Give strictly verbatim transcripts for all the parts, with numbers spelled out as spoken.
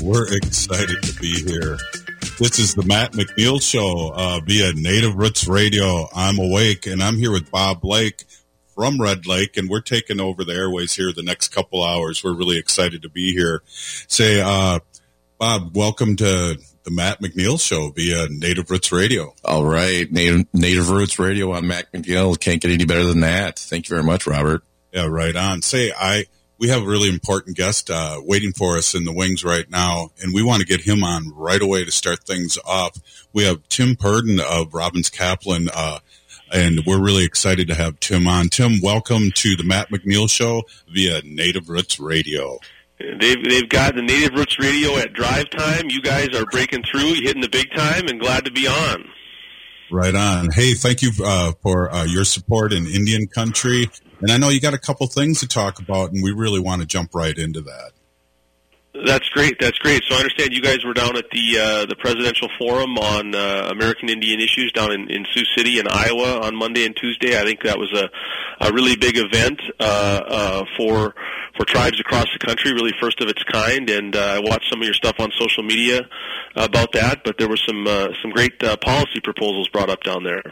we're excited to be here. This is the Matt McNeil Show uh, via Native Roots Radio. I'm awake, and I'm here with Bob Blake from Red Lake, and we're taking over the airways here the next couple hours. We're really excited to be here. Say, uh, Bob, welcome to the Matt McNeil Show via Native Roots Radio. All right, Native, Native Roots Radio. I'm Matt McNeil. Can't get any better than that. Thank you very much, Robert. Yeah, right on. Say, I we have a really important guest uh, waiting for us in the wings right now, and we want to get him on right away to start things off. We have Tim Purdon of Robbins Kaplan, uh, and we're really excited to have Tim on. Tim, welcome to the Matt McNeil Show via Native Roots Radio. They've they've got the Native Roots Radio at drive time. You guys are breaking through, hitting the big time, and glad to be on. Right on. Hey, thank you uh, for uh, your support in Indian country. And I know you got a couple things to talk about, and we really want to jump right into that. That's great. That's great. So I understand you guys were down at the uh, the Presidential Forum on uh, American Indian Issues down in, in Sioux City in Iowa on Monday and Tuesday. I think that was a, a really big event uh, uh, for for tribes across the country, really first of its kind. And uh, I watched some of your stuff on social media about that, but there were some uh, some great uh, policy proposals brought up down there.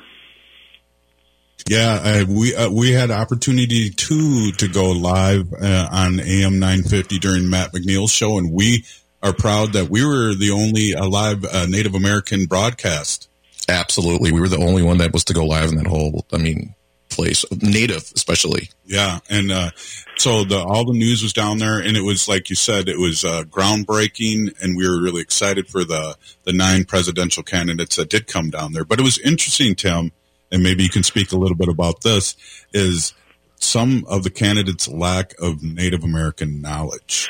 Yeah, uh, we uh, we had opportunity to to go live uh, on A M nine fifty during Matt McNeil's show, and we are proud that we were the only uh, live uh, Native American broadcast. Absolutely, we were the only one that was to go live in that whole, I mean, place, Native especially. Yeah, and uh, so the all the news was down there, and it was like you said, it was uh, groundbreaking, and we were really excited for the the nine presidential candidates that did come down there. But it was interesting, Tim. And maybe you can speak a little bit about this, is some of the candidates' lack of Native American knowledge.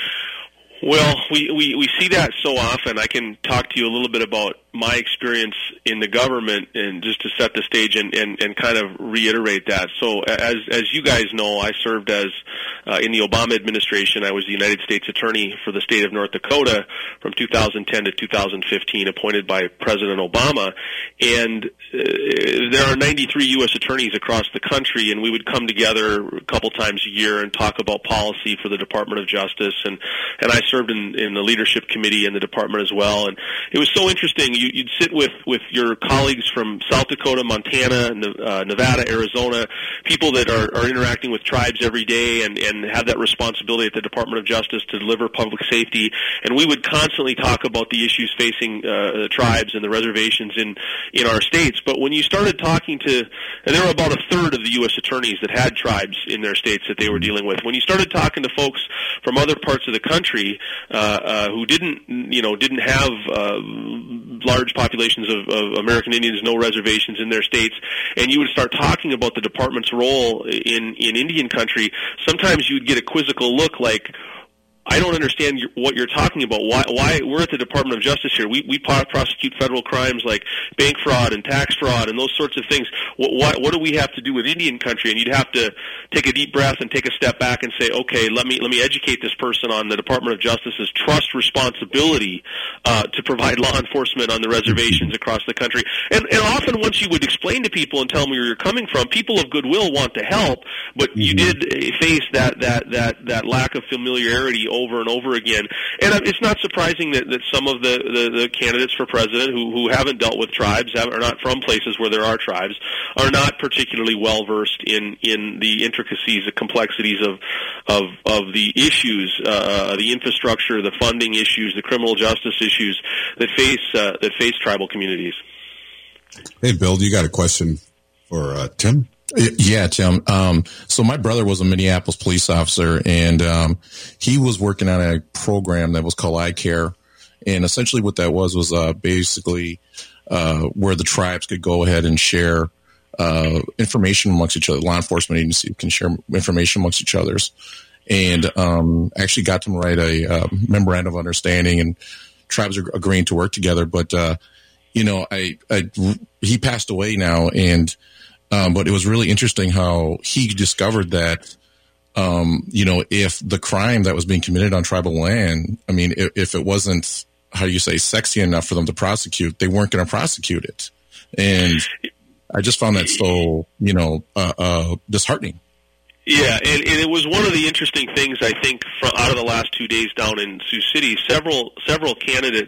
Well, we, we, we see that so often. I can talk to you a little bit about my experience in the government, and just to set the stage and, and, and kind of reiterate that. So as as you guys know, I served as uh, in the Obama administration. I was the United States Attorney for the state of North Dakota from two thousand ten to two thousand fifteen, appointed by President Obama. And uh, there are ninety-three U S attorneys across the country, and we would come together a couple times a year and talk about policy for the Department of Justice. And, and I served in, in the leadership committee in the department as well. And it was so interesting. You, you'd sit with, with your colleagues from South Dakota, Montana, uh, Nevada, Arizona, people that are, are interacting with tribes every day and, and have that responsibility at the Department of Justice to deliver public safety. And we would constantly talk about the issues facing uh, the tribes and the reservations in, in our states. But when you started talking to, and there were about a third of the U S attorneys that had tribes in their states that they were dealing with. When you started talking to folks from other parts of the country uh, uh, who didn't, you know, didn't have uh, large populations of, of American Indians, no reservations in their states, and you would start talking about the department's role in, in Indian country, sometimes you'd get a quizzical look like, I don't understand your, what you're talking about. Why, why we're at the Department of Justice here. We, we prosecute federal crimes like bank fraud and tax fraud and those sorts of things. What, what, what do we have to do with Indian country? And you'd have to take a deep breath and take a step back and say, okay, let me let me educate this person on the Department of Justice's trust responsibility uh, to provide law enforcement on the reservations across the country. And, and often, once you would explain to people and tell them where you're coming from, people of goodwill want to help, but you did face that that that that lack of familiarity over and over again. And it's not surprising that, that some of the, the, the candidates for president who, who haven't dealt with tribes, are not from places where there are tribes, are not particularly well-versed in, in the intricacies, the complexities of of, of the issues, uh, the infrastructure, the funding issues, the criminal justice issues that face uh, that face tribal communities. Hey, Bill, you got a question for uh, Tim? Yeah, Tim. Um, so my brother was a Minneapolis police officer, and um, he was working on a program that was called iCare. And essentially what that was was uh, basically uh, where the tribes could go ahead and share uh, information amongst each other. Law enforcement agency can share information amongst each others. And um, actually got them to write a uh, memorandum of understanding, and tribes are agreeing to work together. But, uh, you know, I, I he passed away now, and Um, but it was really interesting how he discovered that, um, you know, if the crime that was being committed on tribal land, I mean, if, if it wasn't, how do you say, sexy enough for them to prosecute, they weren't going to prosecute it. And I just found that so, you know, uh, uh, disheartening. Yeah, and, and it was one of the interesting things, I think, from, out of the last two days down in Sioux City. Several several candidates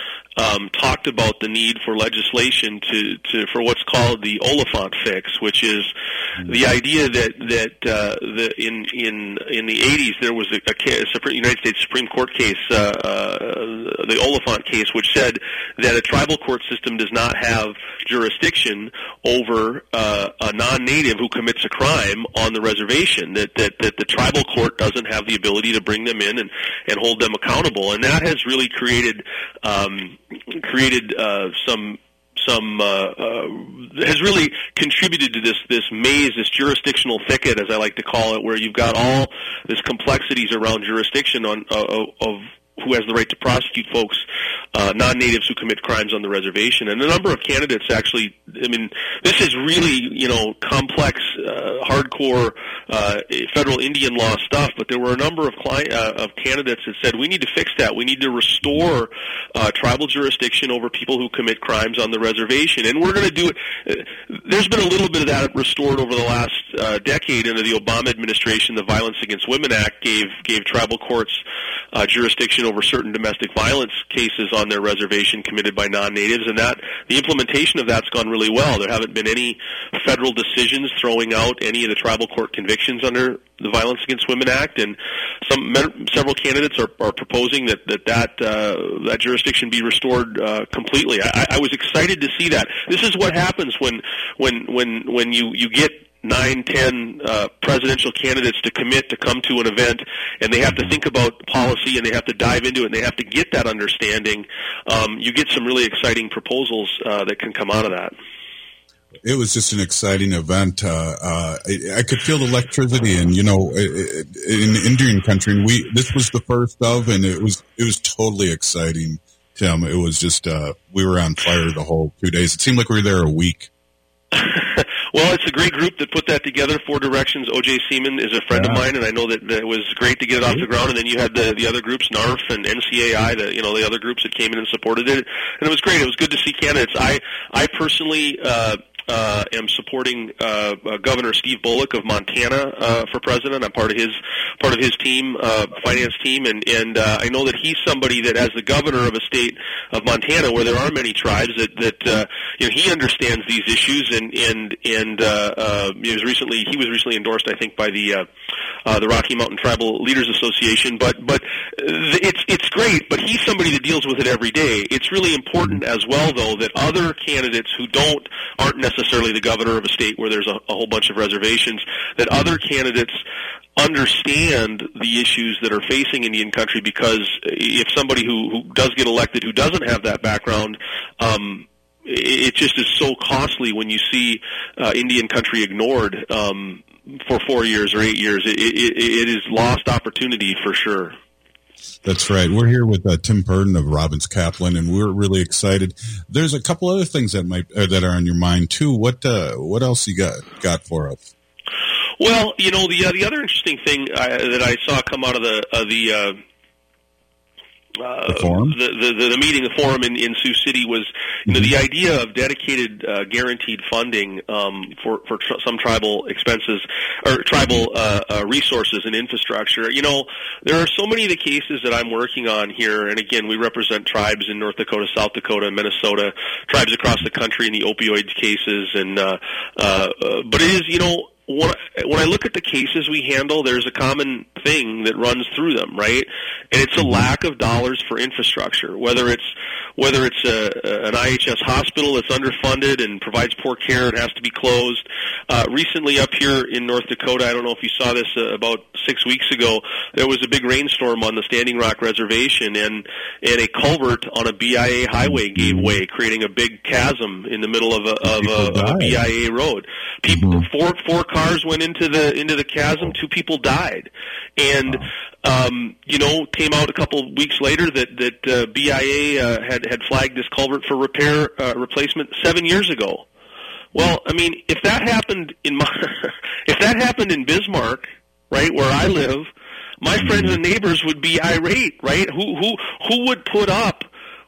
um, talked about the need for legislation to, to for what's called the Oliphant fix, which is the idea that that uh, the, in in in the eighties there was a, a Supreme, United States Supreme Court case, uh, uh, the Oliphant case, which said that a tribal court system does not have jurisdiction over uh, a non-native who commits a crime on the reservation. That, that that the tribal court doesn't have the ability to bring them in and and hold them accountable, and that has really created. Um, created uh, some some uh, uh, has really contributed to this this maze, this jurisdictional thicket, as I like to call it, where you've got all this complexities around jurisdiction on uh, of who has the right to prosecute folks, uh, non-natives who commit crimes on the reservation. And a number of candidates actually, I mean, this is really, you know, complex, uh, hardcore uh, federal Indian law stuff, but there were a number of cli- uh, of candidates that said, we need to fix that. We need to restore uh, tribal jurisdiction over people who commit crimes on the reservation. And we're going to do it. There's been a little bit of that restored over the last uh, decade under the Obama administration. The Violence Against Women Act gave, gave tribal courts uh, jurisdiction over certain domestic violence cases on their reservation committed by non-natives, and that the implementation of that's gone really well. There haven't been any federal decisions throwing out any of the tribal court convictions under the Violence Against Women Act, and some several candidates are, are proposing that that that, uh, that jurisdiction be restored uh, completely. I, I was excited to see that. This is what happens when when when when you you get nine, ten uh, presidential candidates to commit to come to an event, and they have to think about policy, and they have to dive into it, and they have to get that understanding. Um, you get some really exciting proposals uh, that can come out of that. It was just an exciting event. Uh, uh, I, I could feel the electricity, and you know, in Indian country, and we this was the first of, and it was it was totally exciting, Tim. It was just uh, we were on fire the whole two days. It seemed like we were there a week. Well, it's a great group that put that together. Four Directions. O J Seaman is a friend yeah. of mine, and I know that, that it was great to get it off the ground. And then you had the the other groups, N A R F and N C A I, the you know the other groups that came in and supported it, and it was great. It was good to see candidates. I I personally. Uh, Uh, am supporting uh, uh, Governor Steve Bullock of Montana uh, for president. I'm part of his part of his team, uh, finance team, and and uh, I know that he's somebody that, as the governor of a state of Montana where there are many tribes, that that uh, you know he understands these issues, and and and uh, uh, he was recently he was recently endorsed, I think, by the uh, uh, the Rocky Mountain Tribal Leaders Association. But but it's it's great. But he's somebody that deals with it every day. It's really important as well, though, that other candidates who don't aren't necessarily necessarily the governor of a state where there's a, a whole bunch of reservations, that other candidates understand the issues that are facing Indian country, because if somebody who, who does get elected who doesn't have that background, um, it, it just is so costly when you see uh, Indian country ignored um, for four years or eight years. It, it, it is lost opportunity for sure. That's right. We're here with uh, Tim Purdon of Robbins Kaplan, and we're really excited. There's a couple other things that might uh, that are on your mind too. What uh, what else you got got for us? Well, you know, the uh, the other interesting thing I, that I saw come out of the uh, the. Uh, Uh, the, forum? The, the, the meeting, the forum in, in Sioux City was, you know, mm-hmm. the idea of dedicated, uh, guaranteed funding um, for for tr- some tribal expenses or tribal uh, uh, resources and infrastructure. You know, there are so many of the cases that I'm working on here, and again, we represent tribes in North Dakota, South Dakota, Minnesota, tribes across the country in the opioid cases, and uh, uh, uh, but it is, you know. When I, when I look at the cases we handle, there's a common thing that runs through them, right? And it's a lack of dollars for infrastructure. Whether it's whether it's a, an I H S hospital that's underfunded and provides poor care and has to be closed. Uh, recently, up here in North Dakota, I don't know if you saw this uh, about six weeks ago. There was a big rainstorm on the Standing Rock Reservation, and and a culvert on a B I A highway gave way, creating a big chasm in the middle of a of a, of a B I A road. People, mm-hmm. four four. Cars went into the into the chasm. Two people died, and um, you know, came out a couple weeks later that that uh, B I A uh, had had flagged this culvert for repair uh, replacement seven years ago. Well, I mean, if that happened in my if that happened in Bismarck, right where I live, my friends and neighbors would be irate, right? Who who who would put up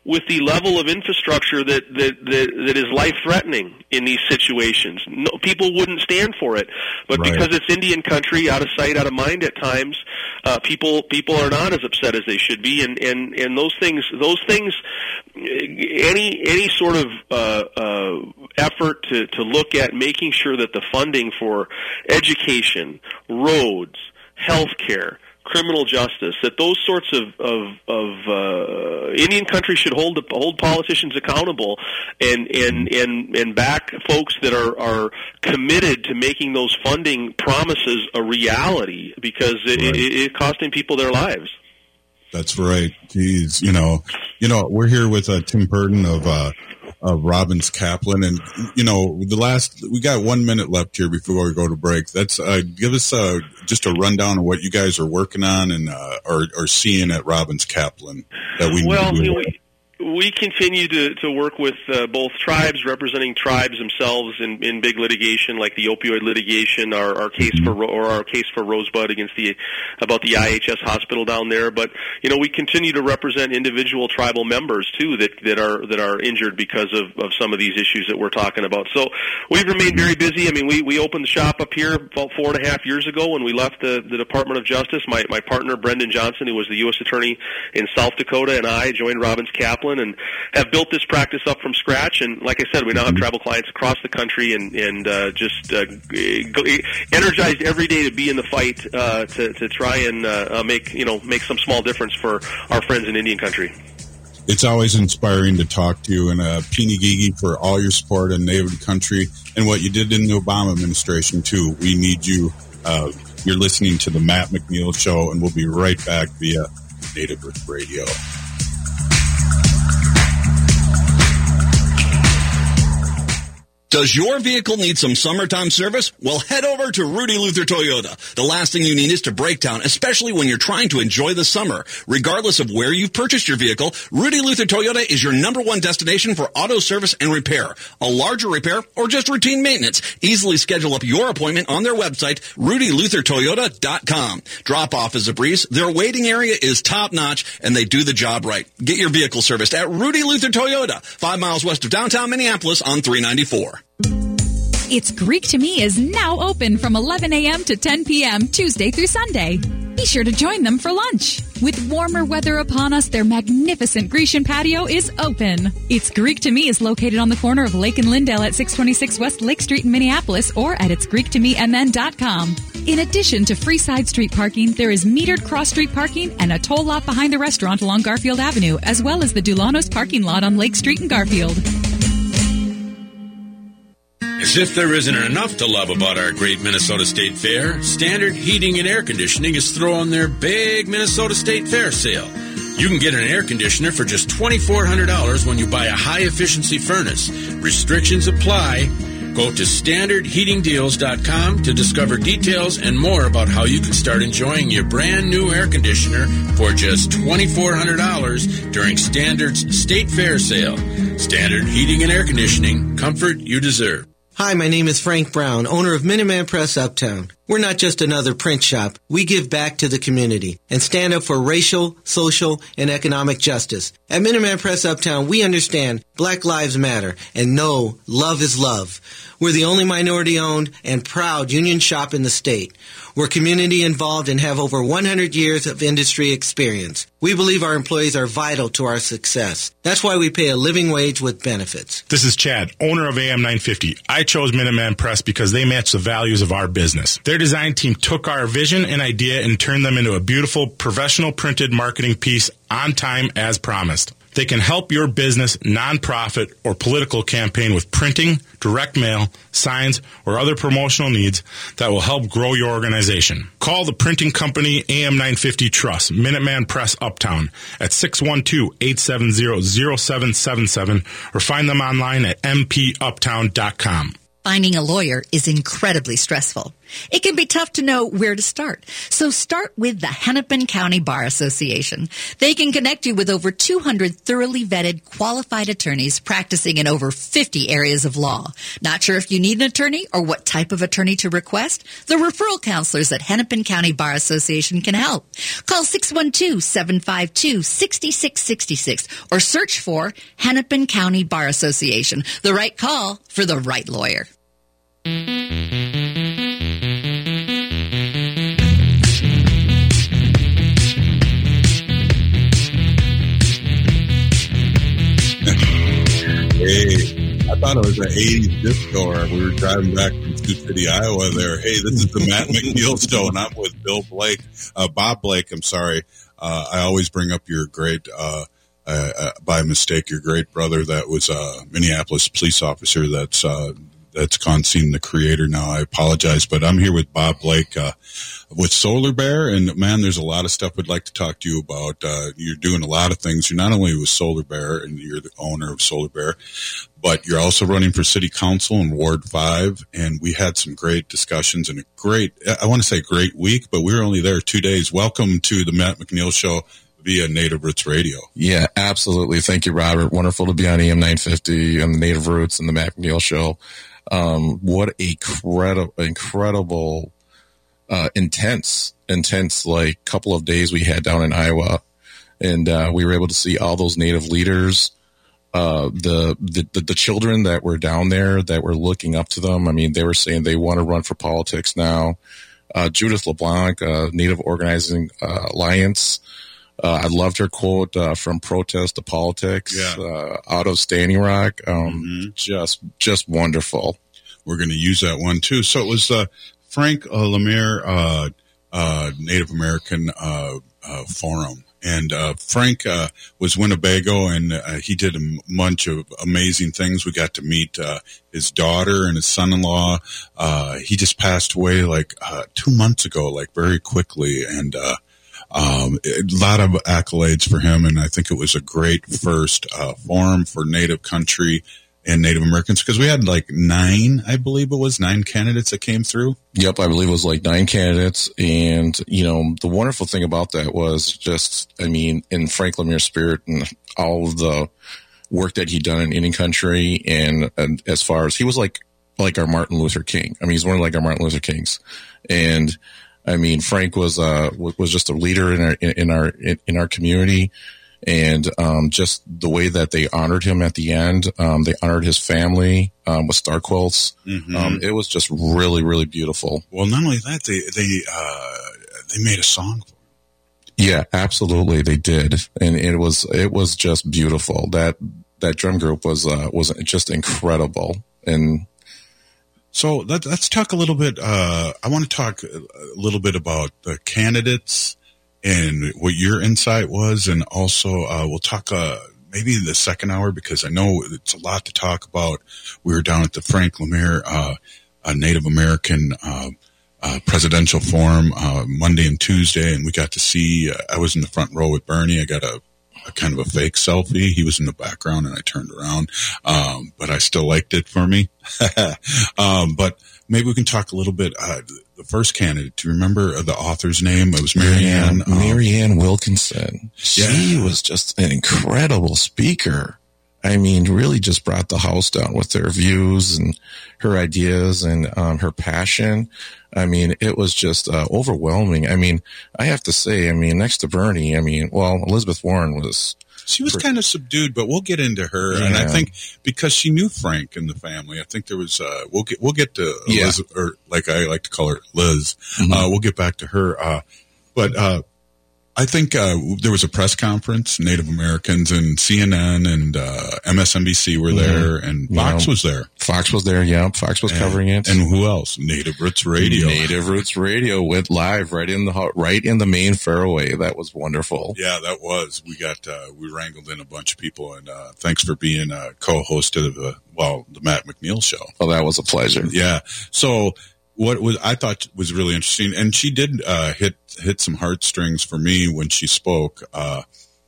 with the level of infrastructure that that that, that is life-threatening in these situations. No, people wouldn't stand for it, but right. because it's Indian country, out of sight, out of mind at times, uh, people people are not as upset as they should be, and and and those things those things any any sort of uh, uh, effort to to look at making sure that the funding for education, roads, health care, criminal justice, that those sorts of of, of uh, Indian country should hold hold politicians accountable and and and and back folks that are are committed to making those funding promises a reality, because it, right. it, it costing people their lives. That's right. Geez, you know, you know, we're here with uh, Tim Purdon of uh, of Robbins Kaplan, and you know, the last we got one minute left here before we go to break. That's uh, give us uh, just a rundown of what you guys are working on and uh, are are seeing at Robbins Kaplan that we well, need to do. We, we continue to, to work with uh, both tribes, representing tribes themselves in, in big litigation, like the opioid litigation, our, our case mm-hmm. for or our case for Rosebud against the about the I H S hospital down there. But you know, we continue to represent individual tribal members too that that are that are injured because of, of some of these issues that we're talking about. So we've remained very busy. I mean, we, we opened the shop up here about four and a half years ago when we left the, the Department of Justice. My my partner Brendan Johnson, who was the U S attorney in South Dakota, and I joined Robbins Kaplan and have built this practice up from scratch. And like I said, we now have tribal clients across the country, and, and uh, just uh, energized every day to be in the fight uh, to, to try and uh, make you know make some small difference for our friends in Indian country. It's always inspiring to talk to you, and uh, Pini Gigi for all your support in Native country and what you did in the Obama administration too. We need you. Uh, you're listening to the Matt McNeil Show, and we'll be right back via Native Roots Radio. Does your vehicle need some summertime service? Well, head over to Rudy Luther Toyota. The last thing you need is to break down, especially when you're trying to enjoy the summer. Regardless of where you've purchased your vehicle, Rudy Luther Toyota is your number one destination for auto service and repair. A larger repair or just routine maintenance. Easily schedule up your appointment on their website, rudy luther toyota dot com. Drop-off is a breeze. Their waiting area is top-notch, and they do the job right. Get your vehicle serviced at Rudy Luther Toyota, five miles west of downtown Minneapolis on three ninety-four. It's Greek to Me is now open from eleven a.m. to ten p.m. Tuesday through Sunday. Be sure to join them for lunch. With warmer weather upon us, their magnificent Grecian patio is open. It's Greek to Me is located on the corner of Lake and Lindale at six twenty-six West Lake Street in Minneapolis, or at its greek to me m n dot com. In addition to free side street parking, there is metered cross-street parking and a toll lot behind the restaurant along Garfield Avenue, as well as the Dulanos parking lot on Lake Street in Garfield. As if there isn't enough to love about our great Minnesota State Fair, Standard Heating and Air Conditioning is throwing their big Minnesota State Fair sale. You can get an air conditioner for just twenty-four hundred dollars when you buy a high-efficiency furnace. Restrictions apply. Go to standard heating deals dot com to discover details and more about how you can start enjoying your brand new air conditioner for just twenty-four hundred dollars during Standard's State Fair sale. Standard Heating and Air Conditioning, comfort you deserve. Hi, my name is Frank Brown, owner of Minuteman Press Uptown. We're not just another print shop. We give back to the community and stand up for racial, social, and economic justice. At Minuteman Press Uptown, we understand Black Lives Matter and know love is love. We're the only minority-owned and proud union shop in the state. We're community-involved and have over one hundred years of industry experience. We believe our employees are vital to our success. That's why we pay a living wage with benefits. This is Chad, owner of A M nine fifty. I chose Minuteman Press because they match the values of our business. Their design team took our vision and idea and turned them into a beautiful, professional printed marketing piece on time as promised. They can help your business, nonprofit, or political campaign with printing, direct mail, signs, or other promotional needs that will help grow your organization. Call the printing company A M nine fifty Trust, Minuteman Press Uptown at six one two, eight seven zero, zero seven seven seven or find them online at m p uptown dot com. Finding a lawyer is incredibly stressful. It can be tough to know where to start. So start with the Hennepin County Bar Association. They can connect you with over two hundred thoroughly vetted, qualified attorneys practicing in over fifty areas of law. Not sure if you need an attorney or what type of attorney to request? The referral counselors at Hennepin County Bar Association can help. Call six one two, seven five two, six six six six or search for Hennepin County Bar Association. The right call for the right lawyer. Hey, I thought it was an eighties disco, or we were driving back from Sioux City, Iowa there. Hey, this is the Matt McNeil Show, and I'm with Bill Blake, uh, Bob Blake, I'm sorry. Uh, I always bring up your great, uh, uh, uh, by mistake, your great brother that was a Minneapolis police officer that's, uh, that's gone seen the creator now. I apologize, but I'm here with Bob Blake, uh, with Solar Bear. And man, there's a lot of stuff we'd like to talk to you about. Uh, you're doing a lot of things. You're not only with Solar Bear and you're the owner of Solar Bear, but you're also running for city council in Ward five. And we had some great discussions and a great, I want to say great week, but we were only there two days. Welcome to the Matt McNeil Show via Native Roots Radio. Yeah, absolutely. Thank you, Robert. Wonderful to be on A M nine fifty and the Native Roots and the Matt McNeil Show. Um, what a credible, incredible, uh, intense, intense, like couple of days we had down in Iowa. And, uh, we were able to see all those Native leaders, uh, the, the, the, the children that were down there that were looking up to them. I mean, they were saying they want to run for politics now. Uh, Judith LeBlanc, uh, Native Organizing uh, Alliance. Uh, I loved her quote, uh, from protest to politics, yeah. uh, out of Standing Rock. Um, mm-hmm. just, just wonderful. We're going to use that one too. So it was, uh, Frank uh, Lemire, uh, uh, Native American, uh, uh, Forum. And, uh, Frank, uh, was Winnebago and, uh, he did a bunch of amazing things. We got to meet, uh, his daughter and his son-in-law. Uh, he just passed away like, uh, two months ago, like very quickly. And, uh, Um, a lot of accolades for him, and I think it was a great first uh, forum for Native country and Native Americans because we had like nine, I believe it was nine candidates that came through. Yep, I believe it was like nine candidates, and you know the wonderful thing about that was just, I mean, in Frank Lemire's spirit and all of the work that he'd done in Indian country, and, and as far as he was like like our Martin Luther King. I mean, he's one of like our Martin Luther Kings, and. I mean, Frank was uh was just a leader in our in our in our community, and um, just the way that they honored him at the end, um, they honored his family um, with star quilts. Mm-hmm. Um, it was just really, really beautiful. Well, not only that, they they uh, they made a song for him. Yeah, absolutely, they did, and it was it was just beautiful. That that drum group was uh, was just incredible, and. So let, let's talk a little bit. Uh, I want to talk a little bit about the candidates and what your insight was. And also uh, we'll talk uh, maybe in the second hour because I know it's a lot to talk about. We were down at the Frank Lemire uh, uh, Native American uh, uh, Presidential Forum uh, Monday and Tuesday, and we got to see, uh, I was in the front row with Bernie. I got a A kind of a fake selfie. He was in the background and I turned around. Um, but I still liked it for me. um, but maybe we can talk a little bit, uh, the first candidate. Do you remember the author's name? It was Marianne. Um, Marianne Wilkinson. She yeah. was just an incredible speaker. I mean, really just brought the house down with her views and her ideas and um, her passion. I mean, it was just uh, overwhelming. I mean, I have to say, I mean, next to Bernie, I mean, well, Elizabeth Warren was... She was kind of subdued, but we'll get into her. Yeah. And I think because she knew Frank and the family, I think there was, uh, we'll get, we'll get to yeah. Liz, or like I like to call her Liz. Mm-hmm. Uh, we'll get back to her. Uh, but, uh, I think, uh, there was a press conference, Native Americans and C N N and, uh, M S N B C were there mm-hmm. and Fox yeah. was there. Fox was there. Yeah. Fox was and, covering it. And who else? Native Roots Radio. Native Roots Radio went live right in the, right in the main fairway. That was wonderful. Yeah, that was. We got, uh, we wrangled in a bunch of people and, uh, thanks for being a co-host of the, well, the Matt McNeil Show. Oh, that was a pleasure. Yeah. So, what was I thought was really interesting, and she did uh, hit hit some heartstrings for me when she spoke. Uh,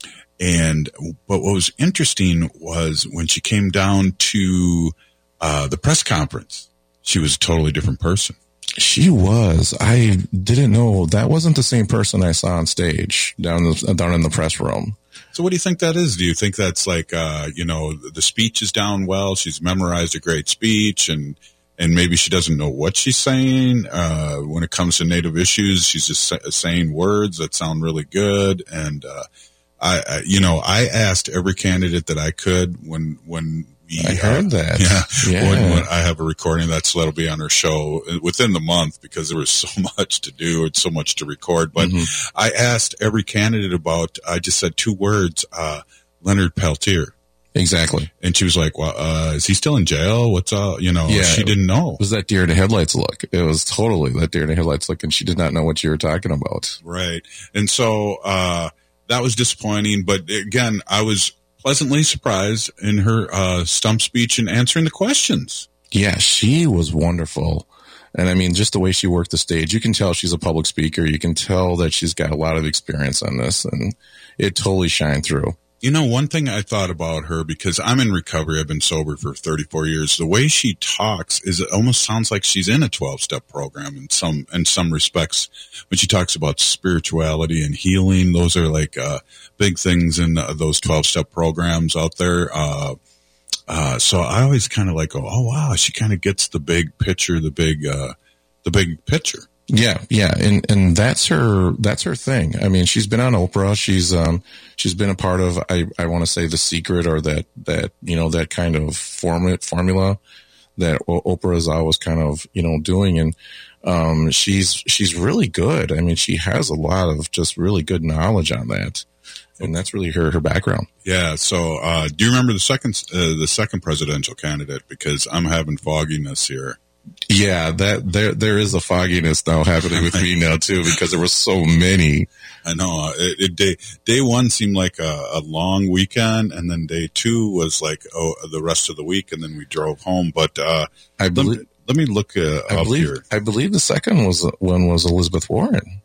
and but what was interesting was when she came down to uh, the press conference, she was a totally different person. She was. I didn't know that wasn't the same person I saw on stage down the, down in the press room. So what do you think that is? Do you think that's like, uh, you know, the speech is down well, she's memorized a great speech, and and maybe she doesn't know what she's saying uh, when it comes to Native issues? She's just sa- saying words that sound really good. And, uh, I, I, you know, I asked every candidate that I could when when we I heard uh, that. Yeah, yeah. When, when I have a recording of that, so that'll be on her show within the month because there was so much to do and so much to record. But mm-hmm. I asked every candidate about. I just said two words: uh, Leonard Peltier. Exactly. And she was like, well, uh, is he still in jail? What's up? You know, yeah, she didn't know. It was that deer in the headlights look. It was totally that deer in the headlights look, and she did not know what you were talking about. Right. And so, uh, that was disappointing. But again, I was pleasantly surprised in her, uh, stump speech and answering the questions. Yeah, she was wonderful. And I mean, just the way she worked the stage, you can tell she's a public speaker. You can tell that she's got a lot of experience on this, and it totally shined through. You know, one thing I thought about her, because I'm in recovery, I've been sober for thirty-four years. The way she talks is it almost sounds like she's in a twelve-step program in some in some respects. When she talks about spirituality and healing, those are like uh, big things in uh, those twelve-step programs out there. Uh, uh, so I always kind of like go, oh wow, she kind of gets the big picture, the big uh, the big picture. Yeah, yeah, and and that's her that's her thing. I mean, she's been on Oprah. She's um she's been a part of I I want to say The Secret, or that that you know that kind of form formula that Oprah is always kind of you know doing, and um she's she's really good. I mean, she has a lot of just really good knowledge on that, and that's really her her background. Yeah. So, uh, do you remember the second uh, the second presidential candidate? Because I'm having fogginess here. Yeah, that there there is a fogginess now happening with me now too, because there were so many. I know. It, it, day day one seemed like a, a long weekend, and then day two was like oh the rest of the week, and then we drove home. But uh, I believe. Let me, let me look uh, I up believe, here. I believe the second was one was Elizabeth Warren.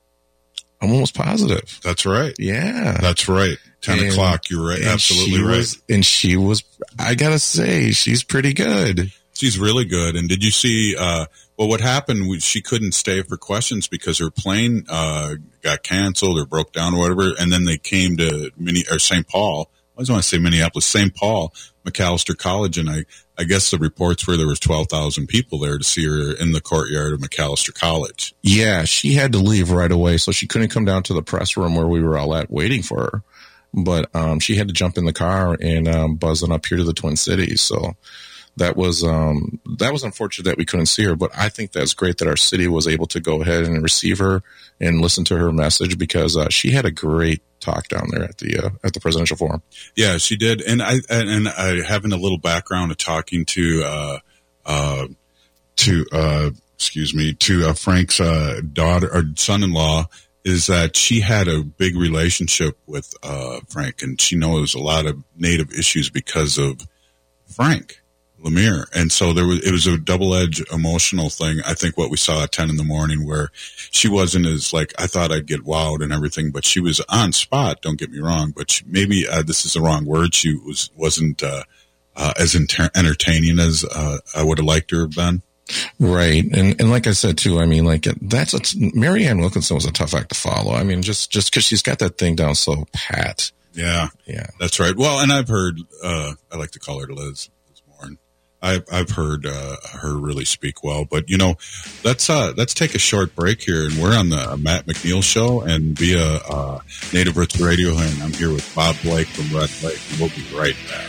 I'm almost positive. That's right. Yeah, that's right. Ten and, o'clock. You're right. Absolutely right. Was, and she was. I gotta say, she's pretty good. She's really good. And did you see, uh, well, what happened, she couldn't stay for questions because her plane, uh, got canceled or broke down or whatever. And then they came to Mini, or Saint Paul. I always want to say Minneapolis, Saint Paul, Macalester College. And I, I guess the reports were there was twelve thousand people there to see her in the courtyard of Macalester College. Yeah. She had to leave right away. So she couldn't come down to the press room where we were all at waiting for her. But, um, she had to jump in the car and, um, buzz on up here to the Twin Cities. So, That was um, that was unfortunate that we couldn't see her, but I think that's great that our city was able to go ahead and receive her and listen to her message, because uh, she had a great talk down there at the uh, at the presidential forum. Yeah, she did, and I and, and I having a little background of talking to uh, uh, to uh, excuse me to uh, Frank's uh, daughter or son-in-law, is that she had a big relationship with uh, Frank, and she knows a lot of Native issues because of Frank Lemire. And so there was, it was a double-edged emotional thing. I think what we saw at ten in the morning, where she wasn't as like, I thought I'd get wowed and everything, but she was on spot. Don't get me wrong, but she, maybe uh, this is the wrong word. She was, wasn't, uh, uh, as inter- entertaining as, uh, I would have liked her to have been. Right. And, and like I said too, I mean, like that's a, Marianne Wilkinson was a tough act to follow. I mean, just, just cause she's got that thing down so pat. Yeah. Yeah. That's right. Well, and I've heard, uh, I like to call her Liz. I've, I've heard uh, her really speak well, but you know, let's uh, let's take a short break here, and we're on the Matt McNeil Show and via uh, Native Roots Radio, and I'm here with Bob Blake from Red Lake, and we'll be right back.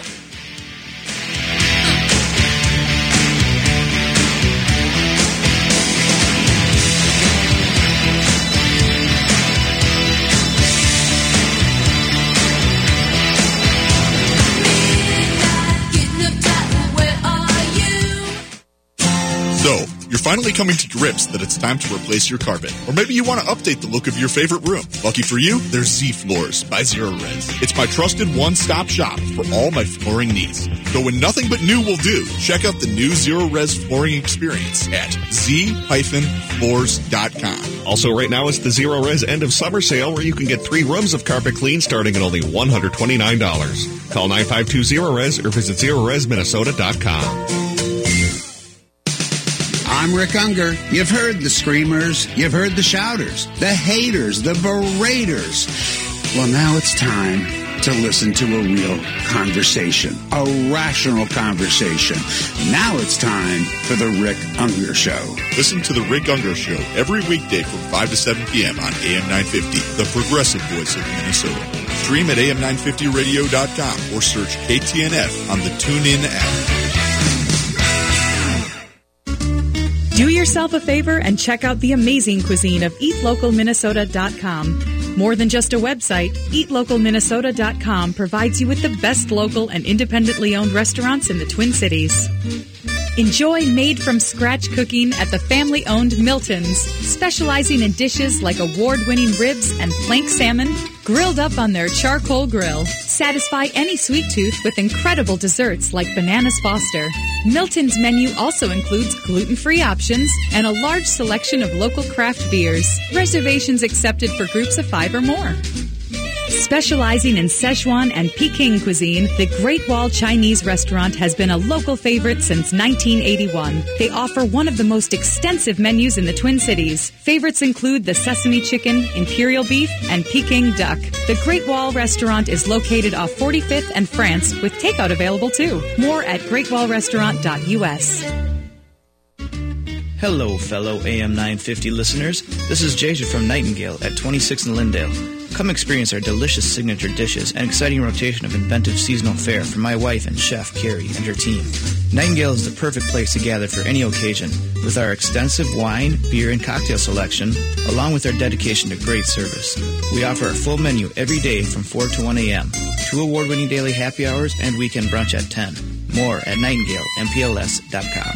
So, you're finally coming to grips that it's time to replace your carpet. Or maybe you want to update the look of your favorite room. Lucky for you, there's Z Floors by Zero Res. It's my trusted one-stop shop for all my flooring needs. So when nothing but new will do, check out the new Zero Res flooring experience at z floors dot com. Also, right now, it's the Zero Res end of summer sale, where you can get three rooms of carpet clean starting at only one hundred twenty-nine dollars. Call nine five two zero res or visit zero res minnesota dot com. I'm Rick Unger. You've heard the screamers, you've heard the shouters, the haters, the beraters. Well, now it's time to listen to a real conversation, a rational conversation. Now it's time for the Rick Unger Show. Listen to the Rick Unger Show every weekday from five to seven p.m. on A M nine fifty, the progressive voice of Minnesota. Stream at A M nine fifty radio dot com or search K T N F on the TuneIn app. Do yourself a favor and check out the amazing cuisine of eat local minnesota dot com. More than just a website, eat local minnesota dot com provides you with the best local and independently owned restaurants in the Twin Cities. Enjoy made-from-scratch cooking at the family-owned Milton's, specializing in dishes like award-winning ribs and plank salmon, grilled up on their charcoal grill. Satisfy any sweet tooth with incredible desserts like Bananas Foster. Milton's menu also includes gluten-free options and a large selection of local craft beers. Reservations accepted for groups of five or more. Specializing in Szechuan and Peking cuisine, the Great Wall Chinese restaurant has been a local favorite since nineteen eighty-one. They offer one of the most extensive menus in the Twin Cities. Favorites include the sesame chicken, imperial beef, and Peking duck. The Great Wall restaurant is located off forty-fifth and France, with takeout available too. More at great wall restaurant dot U S. Hello, fellow A M nine fifty listeners. This is Jaja from Nightingale at twenty-six in Lindale. Come experience our delicious signature dishes and exciting rotation of inventive seasonal fare from my wife and chef, Carrie, and her team. Nightingale is the perfect place to gather for any occasion, with our extensive wine, beer, and cocktail selection, along with our dedication to great service. We offer a full menu every day from four to one a.m., two award-winning daily happy hours, and weekend brunch at ten. More at nightingale m p l s dot com.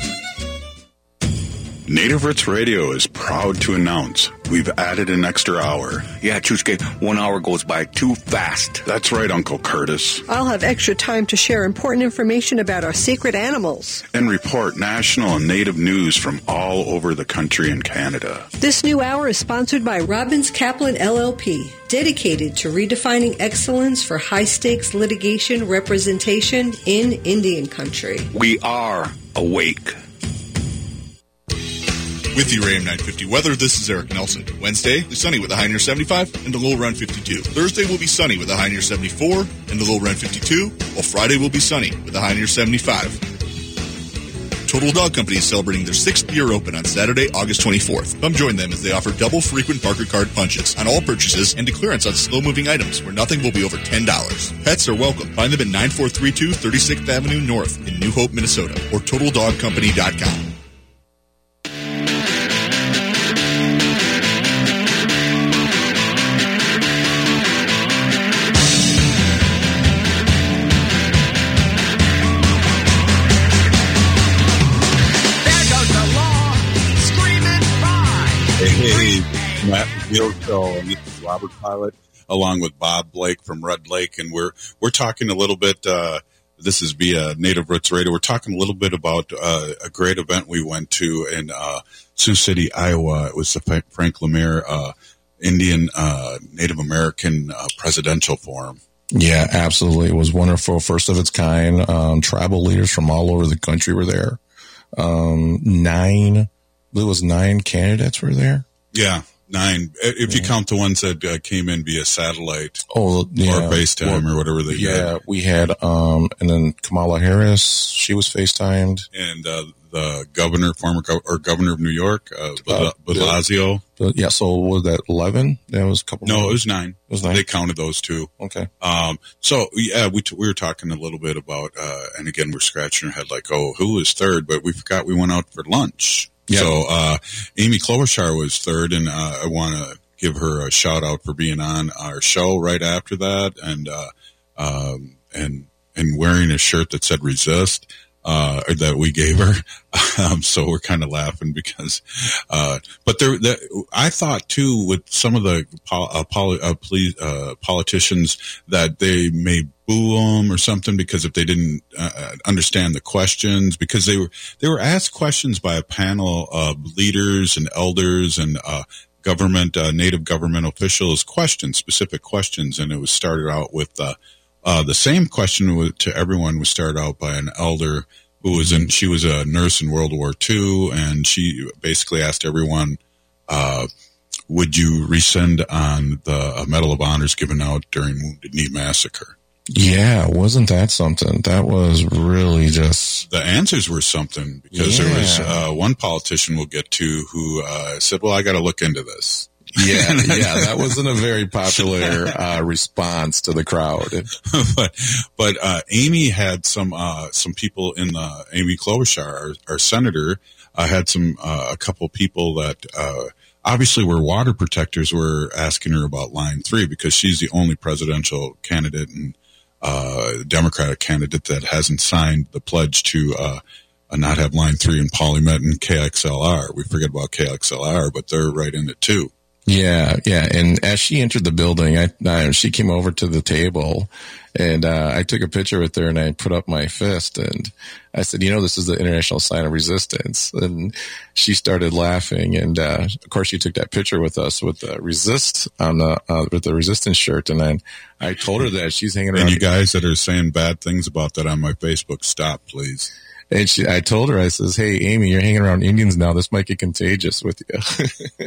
Native Roots Radio is proud to announce we've added an extra hour. Yeah, Chushke, one hour goes by too fast. That's right, Uncle Curtis. I'll have extra time to share important information about our secret animals. And report national and native news from all over the country and Canada. This new hour is sponsored by Robbins Kaplan L L P, dedicated to redefining excellence for high-stakes litigation representation in Indian country. We are awake. With your A M nine fifty weather, this is Eric Nelson. Wednesday is sunny with a high near seventy-five and a low around fifty-two. Thursday will be sunny with a high near seventy-four and a low around fifty-two, while Friday will be sunny with a high near seventy-five. Total Dog Company is celebrating their sixth year open on Saturday, August twenty-fourth. Come join them as they offer double frequent Barker Card punches on all purchases and to clearance on slow-moving items where nothing will be over ten dollars. Pets are welcome. Find them at nine four three two thirty-sixth Avenue North in New Hope, Minnesota, or total dog company dot com. Matt McNeil Show, and this is Robert Pilot, along with Bob Blake from Red Lake, and we're we're talking a little bit. Uh, this is via Native Roots Radio. We're talking a little bit about uh, a great event we went to in uh, Sioux City, Iowa. It was the Frank Lemire uh, Indian uh, Native American uh, Presidential Forum. Yeah, absolutely. It was wonderful, first of its kind. Um, tribal leaders from all over the country were there. Um, nine, I believe it was nine candidates were there. Yeah. Nine, if you count the ones that uh, came in via satellite oh, yeah. or FaceTime well, or whatever they yeah, did. we had, um, and then Kamala Harris, she was FaceTimed. And uh, the governor, former gov- or governor of New York, uh, uh, Blasio. The, yeah, so was that eleven? That was a couple. No, more. it was nine. It was nine. They counted those two. Okay. Um, so, yeah, we t- we were talking a little bit about, uh, and again, we're scratching our head like, oh, who was third? But we forgot we went out for lunch. Yep. So, uh, Amy Klobuchar was third, and uh, I want to give her a shout out for being on our show right after that, and uh, um, and and wearing a shirt that said "Resist" uh, that we gave her. um, so we're kind of laughing because, uh, but there, the, I thought too with some of the pol- uh, poli- uh, police, uh, politicians that they may boo them or something because if they didn't uh, understand the questions, because they were they were asked questions by a panel of leaders and elders and uh, government uh, native government officials, questions, specific questions, and it was started out with uh, uh, the same question to everyone was started out by an elder who was in, she was a nurse in World War Two, and she basically asked everyone, uh, would you rescind on the Medal of Honors given out during Wounded Knee Massacre? Yeah, wasn't that something? That was really just... The answers were something, because yeah. there was uh, one politician we'll get to who uh, said, well, I got to look into this. Yeah, yeah, that wasn't a very popular uh, response to the crowd. but but uh, Amy had some uh, some people in the, Amy Klobuchar, our, our senator, uh, had some uh, a couple people that uh, obviously were water protectors were asking her about Line three, because she's the only presidential candidate and uh, Democratic candidate that hasn't signed the pledge to uh, not have Line three in PolyMet and K X L R. We forget about K X L R, but they're right in it too. Yeah, yeah. And as she entered the building, I, I she came over to the table, and uh, I took a picture with her, and I put up my fist, and I said, you know, this is the international sign of resistance. And she started laughing, and uh, of course, she took that picture with us with the resist on the uh, with the resistance shirt, and then I told her that she's hanging around. And you guys that are saying bad things about that on my Facebook, stop, please. And she, I told her, I says, hey, Amy, you're hanging around Indians now. This might get contagious with you.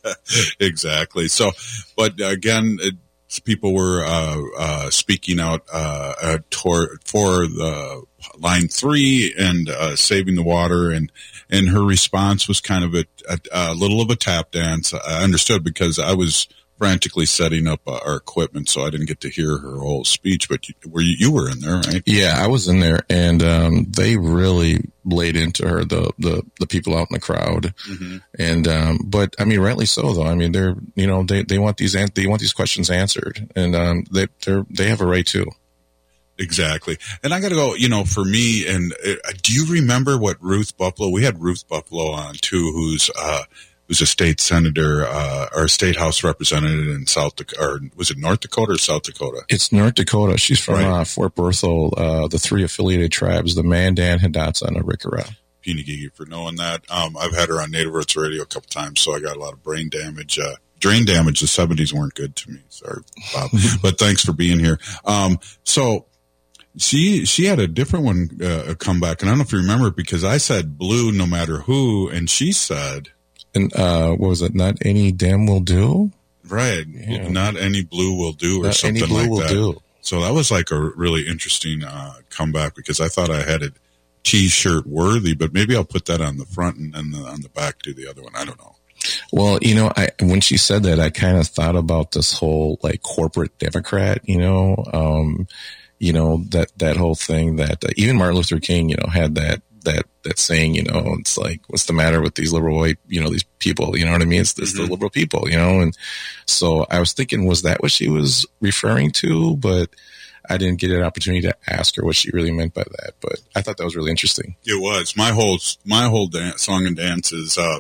Exactly. So, but again, it, people were uh, uh, speaking out uh, uh, toward, for the Line three and uh, saving the water. And, and her response was kind of a, a, a little of a tap dance. I understood, because I was frantically setting up uh, our equipment, so I didn't get to hear her whole speech. But you, were you, you were in there, right? Yeah, I was in there, and um, they really laid into her, the the, the people out in the crowd. Mm-hmm. And um, but I mean, rightly so, though. I mean, they're you know they, they want these they want these questions answered, and um, they they they have a right to. Exactly. And I got to go, you know, for me, and uh, do you remember what Ruth Buffalo? We had Ruth Buffalo on too, who's. Uh, who's a state senator, uh, or a state house representative in South Dakota, or was it North Dakota or South Dakota? It's North Dakota. She's from right. uh, Fort Berthold, uh, the three affiliated tribes, the Mandan, Hidatsa, and Arikara. Pinagigi for knowing that. Um, I've had her on Native Roots Radio a couple times, so I got a lot of brain damage. Uh, brain damage, the seventies weren't good to me. Sorry, Bob. But thanks for being here. Um, so she, she had a different one, uh, come back, and I don't know if you remember, because I said blue no matter who, and she said, and uh, what was it? Not any dam will do? Right. Yeah. Not any blue will do, or Not something any blue like will that. Do. So that was like a really interesting uh, comeback, because I thought I had a T-shirt worthy, but maybe I'll put that on the front and then the, on the back do the other one. I don't know. Well, you know, I when she said that, I kind of thought about this whole like corporate Democrat, you know, um, you know, that, that whole thing that uh, even Martin Luther King, you know, had that. that that saying, you know, it's like, what's the matter with these liberal white, you know, these people, you know what I mean? It's this, mm-hmm. the liberal people, you know? And so I was thinking, was that what she was referring to? But I didn't get an opportunity to ask her what she really meant by that. But I thought that was really interesting. It was. My whole, my whole dance, song and dance is, uh,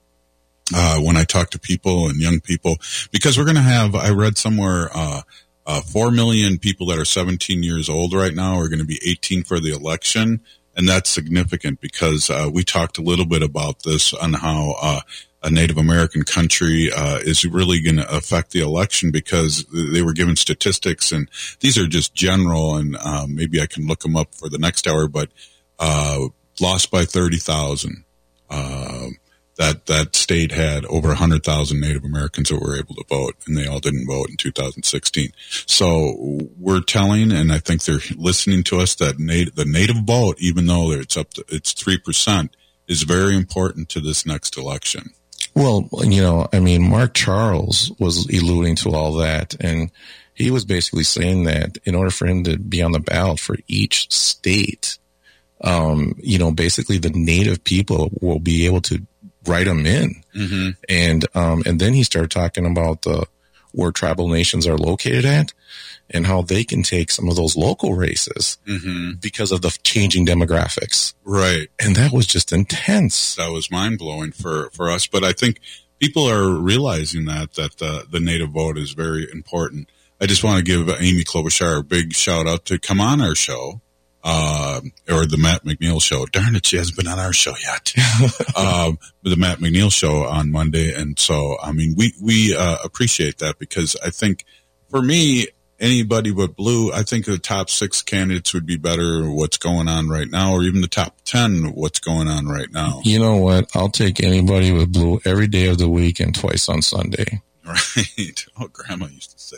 uh, when I talk to people and young people, because we're going to have, I read somewhere, uh, uh, four million people that are seventeen years old right now are going to be eighteen for the election. And that's significant, because uh, we talked a little bit about this on how uh, a Native American country uh, is really going to affect the election, because they were given statistics, and these are just general, and um, maybe I can look them up for the next hour, but uh, lost by thirty thousand. Uh, that that state had over one hundred thousand Native Americans that were able to vote, and they all didn't vote in two thousand sixteen. So we're telling, and I think they're listening to us, that nat- the native vote, even though it's up to it's three percent, is very important to this next election. Well, you know, I mean, Mark Charles was alluding to all that, and he was basically saying that in order for him to be on the ballot for each state, um, you know, basically the native people will be able to write them in. Mm-hmm. And, um, and then he started talking about the, where tribal nations are located at and how they can take some of those local races mm-hmm. because of the changing demographics. Right. And that was just intense. That was mind blowing for, for us. But I think people are realizing that, that the, the native vote is very important. I just want to give Amy Klobuchar a big shout out to come on our show. Uh, or the Matt McNeil show. Darn it, she hasn't been on our show yet. um, the Matt McNeil show on Monday. And so, I mean, we, we, uh, appreciate that, because I think for me, anybody but blue. I think the top six candidates would be better what's going on right now, or even the top ten what's going on right now. You know what? I'll take anybody with blue every day of the week and twice on Sunday. Right. Oh, Grandma used to say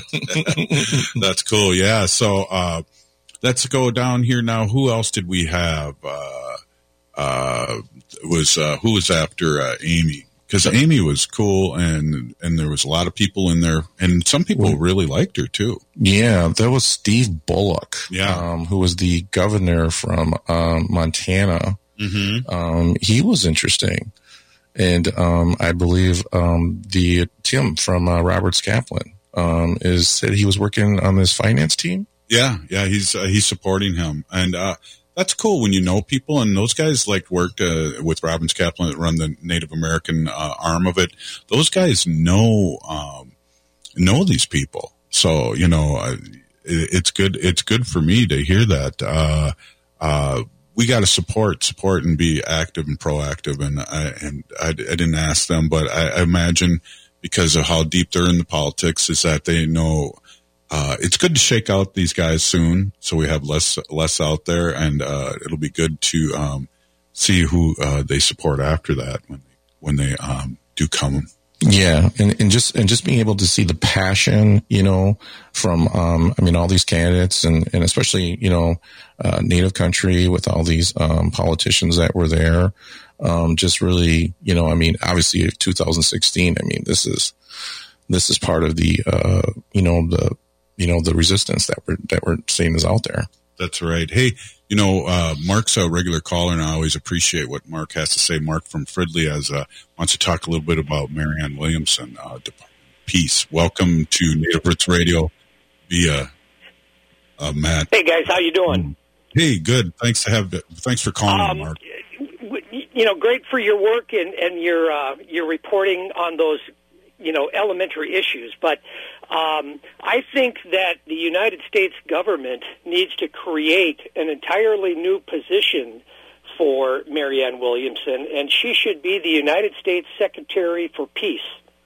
that. That's cool. Yeah. So uh, let's go down here now. Who else did we have? Uh, uh, was uh, who was after uh, Amy? Because Amy was cool, and and there was a lot of people in there, and some people really liked her too. Yeah, there was Steve Bullock, yeah, um, who was the governor from um, Montana. Mm-hmm. Um, he was interesting, and um, I believe um, the Tim from uh, Roberts Kaplan um, is said he was working on this finance team. Yeah, yeah, he's uh, he's supporting him, and uh, that's cool when you know people. And those guys like worked uh, with Robbins Kaplan that run the Native American uh, arm of it. Those guys know um, know these people, so you know uh, it, it's good. It's good for me to hear that. Uh, uh, we got to support, support, and be active and proactive. And I and I, I didn't ask them, but I, I imagine because of how deep they're in the politics, is that they know. Uh, it's good to shake out these guys soon, so we have less less out there, and uh, it'll be good to um, see who uh, they support after that when they, when they um, do come. Yeah, and, and just and just being able to see the passion, you know, from um, I mean, all these candidates, and, and especially you know, uh, Native country with all these um, politicians that were there, um, just really, you know, I mean, obviously, two thousand sixteen. I mean, this is this is part of the uh, you know the. you know, the resistance that we're, that we're seeing is out there. That's right. Hey, you know, uh, Mark's a regular caller, and I always appreciate what Mark has to say. Mark from Fridley has, uh, wants to talk a little bit about Marianne Williamson, uh, peace. Welcome to Native Roots Radio via, uh, Matt. Hey guys, how you doing? Hey, good. Thanks to have, thanks for calling, um, Mark. You know, great for your work and, and your, uh, your reporting on those, you know, elementary issues. But um, I think that the United States government needs to create an entirely new position for Marianne Williamson, and she should be the United States Secretary for Peace.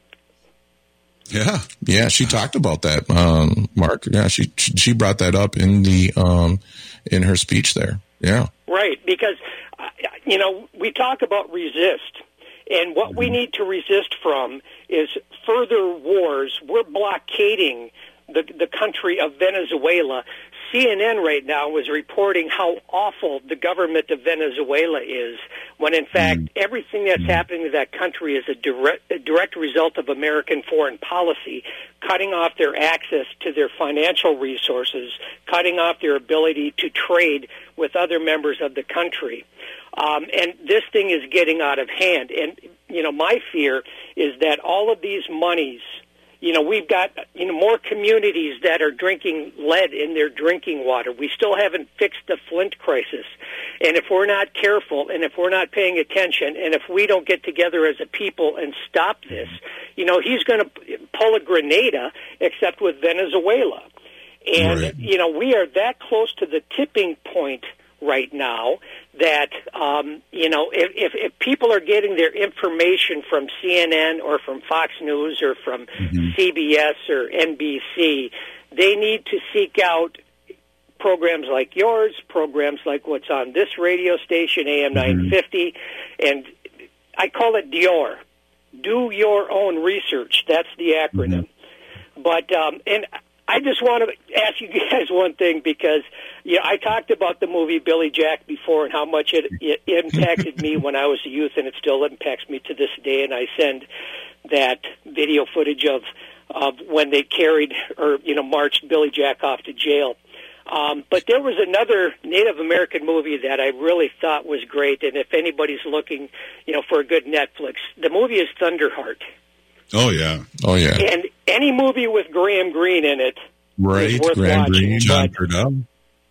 Yeah, yeah, she talked about that, um, Mark. Yeah, she she brought that up in the um, in her speech there. Yeah, right. Because uh, you know, we talk about resist. And what we need to resist from is further wars. We're blockading the, the country of Venezuela. C N N right now is reporting how awful the government of Venezuela is, when in fact everything that's happening to that country is a direct, a direct result of American foreign policy, cutting off their access to their financial resources, cutting off their ability to trade with other members of the country. Um, and this thing is getting out of hand. And, you know, my fear is that all of these monies, you know, we've got, you know, more communities that are drinking lead in their drinking water. We still haven't fixed the Flint crisis. And if we're not careful, and if we're not paying attention, and if we don't get together as a people and stop this, you know, he's going to pull a Grenada, except with Venezuela. And, right. you know, we are that close to the tipping point right now that, um, you know, if, if, if people are getting their information from C N N or from Fox News or from mm-hmm. C B S or N B C, they need to seek out programs like yours, programs like what's on this radio station, A M mm-hmm. nine fifty, and I call it D O R. Do your own research. That's the acronym. Mm-hmm. But, um, and I just want to ask you guys one thing, because you know, I talked about the movie Billy Jack before and how much it, it impacted me when I was a youth, and it still impacts me to this day. And I send that video footage of of when they carried or you know marched Billy Jack off to jail. Um, but there was another Native American movie that I really thought was great, and if anybody's looking, you know, for a good Netflix, the movie is Thunderheart. Oh yeah, oh yeah. And any movie with Graham Greene in it, right? is worth Graham watching. Greene, John but, Trudell.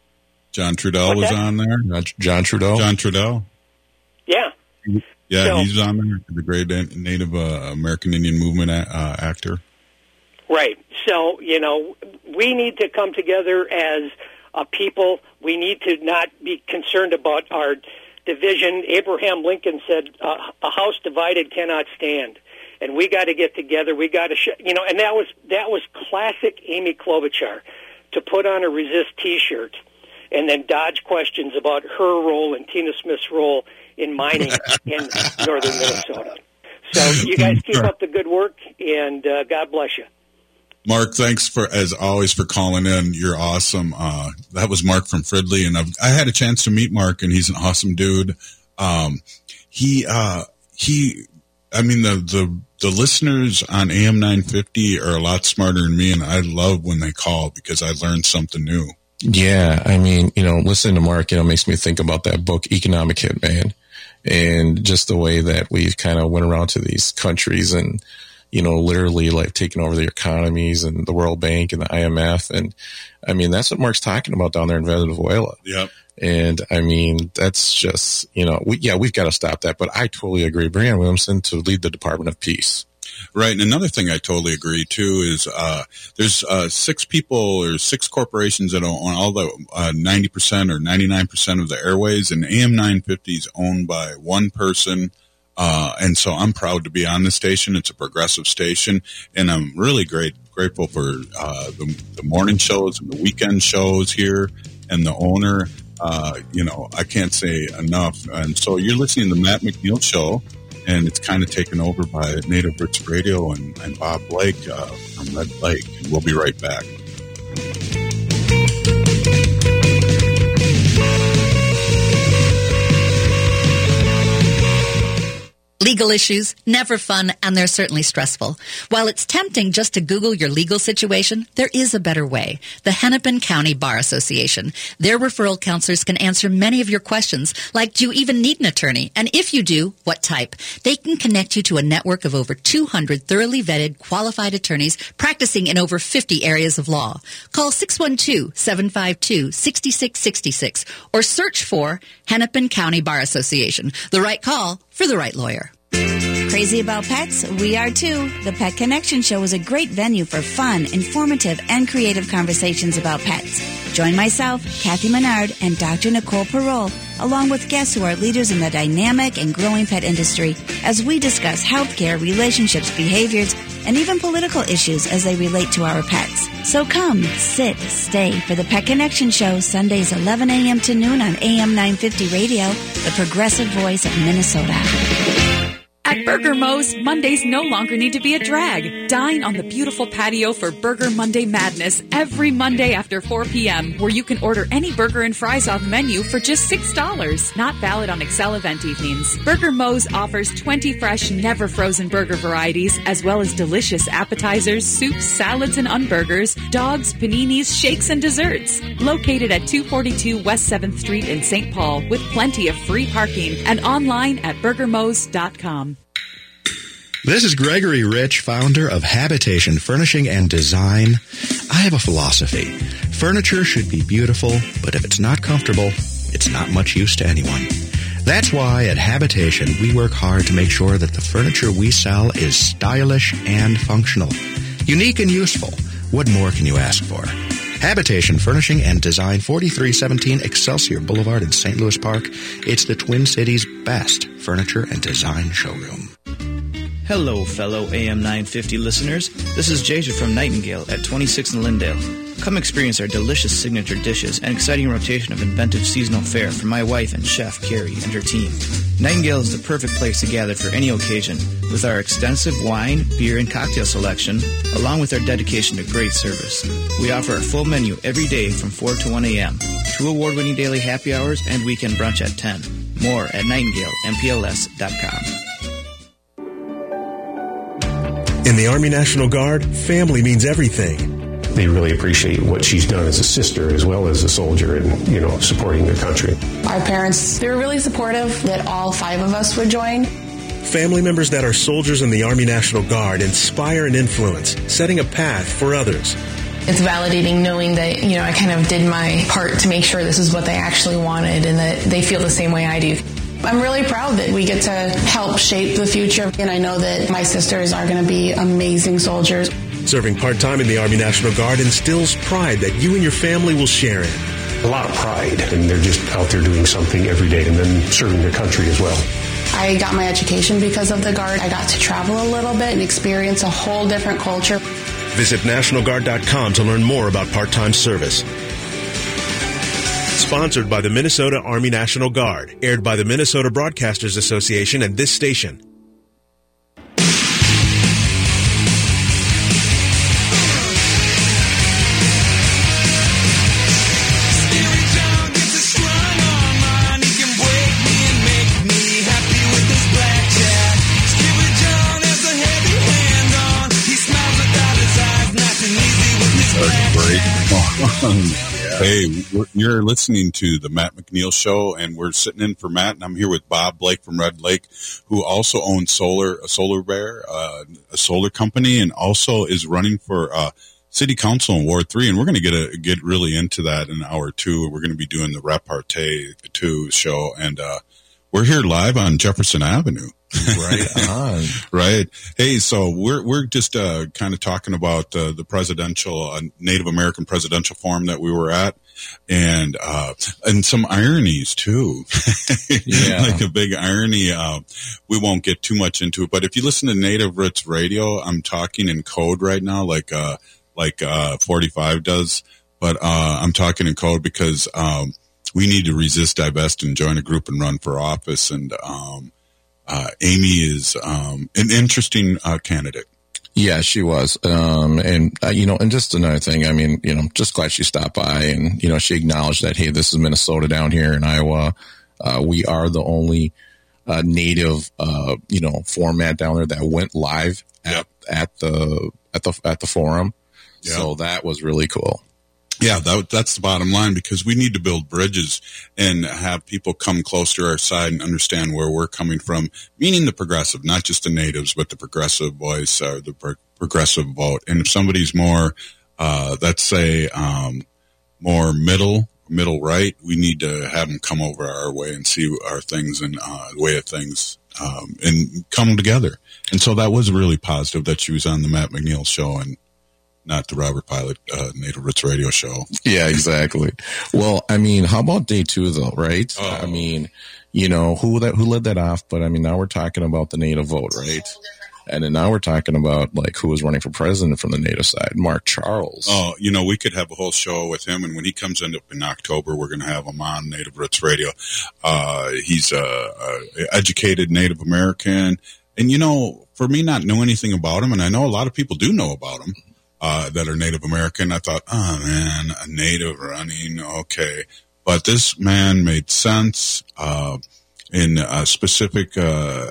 John Trudell was that? on there. John Trudell. John Trudell. Yeah. Yeah, so, he's on there. The great Native uh, American Indian movement uh, actor. Right. So you know, we need to come together as a people. We need to not be concerned about our division. Abraham Lincoln said, uh, "A house divided cannot stand." and we got to get together. We got to, sh-, you know, and that was that was classic Amy Klobuchar, to put on a Resist T-shirt and then dodge questions about her role and Tina Smith's role in mining in northern Minnesota. So you guys keep up the good work, and uh, God bless you. Mark, thanks for, as always, for calling in. You're awesome. Uh, that was Mark from Fridley, and I've, I had a chance to meet Mark, and he's an awesome dude. Um, he, uh, he, I mean, the, the, the listeners on A M nine fifty are a lot smarter than me, and I love when they call because I learned something new. Yeah. I mean, you know, listening to Mark, you know, makes me think about that book, Economic Hitman, and just the way that we kind of went around to these countries and, you know, literally like taking over their economies and the World Bank and the I M F. And I mean, that's what Mark's talking about down there in Venezuela. Yep. And I mean, that's just, you know, we, yeah, we've got to stop that. But I totally agree. Brianna Williamson to lead the Department of Peace. Right. And another thing I totally agree too is, uh, there's, uh, six people or six corporations that own all the, uh, ninety percent or ninety-nine percent of the airways, and A M nine fifty is owned by one person. Uh, and so I'm proud to be on the station. It's a progressive station, and I'm really great, grateful for, uh, the, the morning shows and the weekend shows here, and the owner, uh, you know, I can't say enough. And so you're listening to the Matt McNeil Show, and it's kind of taken over by Native Roots Radio and, and Bob Blake uh, from Red Lake. And we'll be right back. Legal issues, never fun, and they're certainly stressful. While it's tempting just to Google your legal situation, there is a better way. The Hennepin County Bar Association. Their referral counselors can answer many of your questions, like do you even need an attorney? And if you do, what type? They can connect you to a network of over two hundred thoroughly vetted, qualified attorneys practicing in over fifty areas of law. Call six one two, seven five two, six six six six or search for Hennepin County Bar Association. The right call for the right lawyer. Crazy about pets? We are too. The Pet Connection Show is a great venue for fun, informative, and creative conversations about pets. Join myself, Kathy Menard, and Doctor Nicole Parole, along with guests who are leaders in the dynamic and growing pet industry, as we discuss healthcare, relationships, behaviors, and even political issues as they relate to our pets. So come, sit, stay for the Pet Connection Show, Sundays eleven a.m. to noon on A M nine fifty Radio, the progressive voice of Minnesota. At Burger Mo's, Mondays no longer need to be a drag. Dine on the beautiful patio for Burger Monday Madness every Monday after four p.m., where you can order any burger and fries off menu for just six dollars. Not valid on Excel event evenings. Burger Mo's offers twenty fresh, never frozen burger varieties, as well as delicious appetizers, soups, salads, and unburgers, dogs, paninis, shakes, and desserts. Located at two forty-two West seventh Street in Saint Paul, with plenty of free parking, and online at burger mos dot com. This is Gregory Rich, founder of Habitation Furnishing and Design. I have a philosophy. Furniture should be beautiful, but if it's not comfortable, it's not much use to anyone. That's why at Habitation, we work hard to make sure that the furniture we sell is stylish and functional. Unique and useful. What more can you ask for? Habitation Furnishing and Design, forty-three seventeen Excelsior Boulevard in Saint Louis Park. It's the Twin Cities' best furniture and design showroom. Hello, fellow A M nine fifty listeners. This is Jaja from Nightingale at twenty-six in Lindale. Come experience our delicious signature dishes and exciting rotation of inventive seasonal fare from my wife and chef, Carrie, and her team. Nightingale is the perfect place to gather for any occasion with our extensive wine, beer, and cocktail selection, along with our dedication to great service. We offer a full menu every day from four to one a.m., two award-winning daily happy hours, and weekend brunch at ten. More at nightingale m p l s dot com. In the Army National Guard, family means everything. They really appreciate what she's done as a sister as well as a soldier and, you know, supporting their country. Our parents, they were really supportive that all five of us would join. Family members that are soldiers in the Army National Guard inspire and influence, setting a path for others. It's validating knowing that, you know, I kind of did my part to make sure this is what they actually wanted and that they feel the same way I do. I'm really proud that we get to help shape the future, and I know that my sisters are going to be amazing soldiers. Serving part-time in the Army National Guard instills pride that you and your family will share in. A lot of pride, and they're just out there doing something every day and then serving their country as well. I got my education because of the Guard. I got to travel a little bit and experience a whole different culture. Visit National Guard dot com to learn more about part-time service. Sponsored by the Minnesota Army National Guard. Aired by the Minnesota Broadcasters Association and this station. Hey, we're, you're listening to the Matt McNeil Show, and we're sitting in for Matt, and I'm here with Bob Blake from Red Lake, who also owns Solar, a Solar Bear, uh, a solar company, and also is running for uh, City Council in Ward Three. And we're going to get a, get really into that in hour two. We're going to be doing the Repartee Two show, and uh, we're here live on Jefferson Avenue. Right on. Right. Hey, so we're we're just uh, kind of talking about uh, the presidential uh, Native American presidential forum that we were at, and uh, and some ironies too. Yeah, like a big irony. Uh, we won't get too much into it, but if you listen to Native Roots Radio, I'm talking in code right now, like uh, like uh, forty-five does, but uh, I'm talking in code because um, we need to resist, divest, and join a group and run for office, and um, Uh, Amy is um, an interesting uh, candidate. Yeah, she was. Um, and, uh, you know, and just another thing, I mean, you know, just glad she stopped by and, you know, she acknowledged that, hey, this is Minnesota down here in Iowa. Uh, we are the only uh, native, uh, you know, format down there that went live at, yep. at the at the at the forum. Yep. So that was really cool. Yeah, that, that's the bottom line, because we need to build bridges and have people come close to our side and understand where we're coming from, meaning the progressive, not just the natives, but the progressive voice or the pro- progressive vote. And if somebody's more, uh, let's say, um, more middle, middle right, we need to have them come over our way and see our things and uh, the way of things um, and come together. And so that was really positive that she was on the Matt McNeil Show and not the Robert Pilot uh, Native Roots Radio Show. Yeah, exactly. Well, I mean, how about day two though, right? Oh. I mean, you know, who that who led that off? But I mean, now we're talking about the Native vote, right? And then now we're talking about like who was running for president from the Native side, Mark Charles. Oh, you know, we could have a whole show with him, and when he comes in in October, we're going to have him on Native Roots Radio. Uh, he's a, a educated Native American, and you know, for me, not know anything about him, and I know a lot of people do know about him. Uh, that are Native American. I thought, oh man, a Native running, okay. But this man made sense, uh, in uh, specific, uh,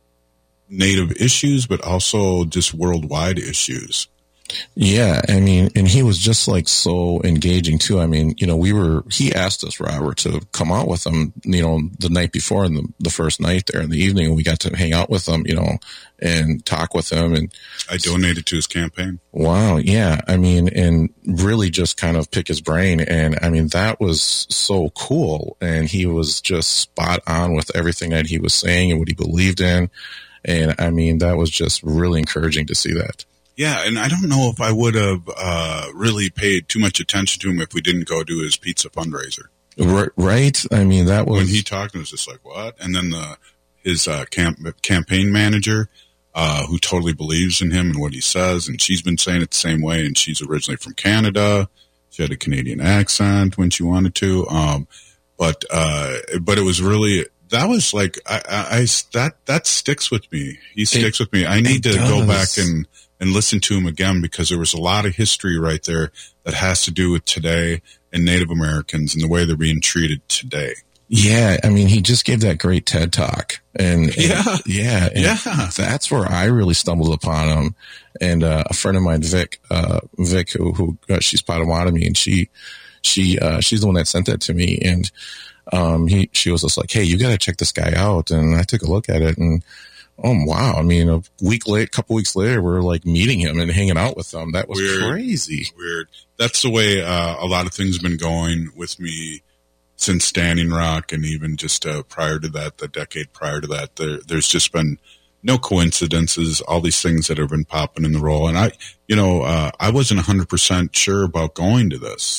Native issues, but also just worldwide issues. Yeah, I mean, and he was just like so engaging too. I mean, you know, we were, he asked us, Robert, to come out with him, you know, the night before and the, the first night there in the evening, we got to hang out with him, you know, and talk with him. And I donated to his campaign. Wow. Yeah. I mean, and really just kind of pick his brain. And I mean, that was so cool. And he was just spot on with everything that he was saying and what he believed in. And I mean, that was just really encouraging to see that. Yeah, and I don't know if I would have uh, really paid too much attention to him if we didn't go do his pizza fundraiser. Right? I mean, that was... When he talked, it was just like, what? And then the his uh, camp, campaign manager, uh, who totally believes in him and what he says, and she's been saying it the same way, and she's originally from Canada. She had a Canadian accent when she wanted to. Um, but uh, but it was really... That was like... I, I, I that, that sticks with me. He sticks it, with me. I need to does. go back and... and listen to him again, because there was a lot of history right there that has to do with today and Native Americans and the way they're being treated today. Yeah. I mean, he just gave that great TED talk and, and yeah, yeah, and yeah. That's where I really stumbled upon him. And, uh, a friend of mine, Vic, uh, Vic, who, who, uh, she's Potawatomi, and she, she, uh, she's the one that sent that to me. And, um, he, she was just like, hey, you got to check this guy out. And I took a look at it, and, oh, wow. I mean, a week late, couple weeks later, we're like meeting him and hanging out with him. That was Weird. crazy. Weird. That's the way uh, a lot of things have been going with me since Standing Rock, and even just uh, prior to that, the decade prior to that. There, there's just been no coincidences, all these things that have been popping in the roll. And I, you know, uh, I wasn't one hundred percent sure about going to this.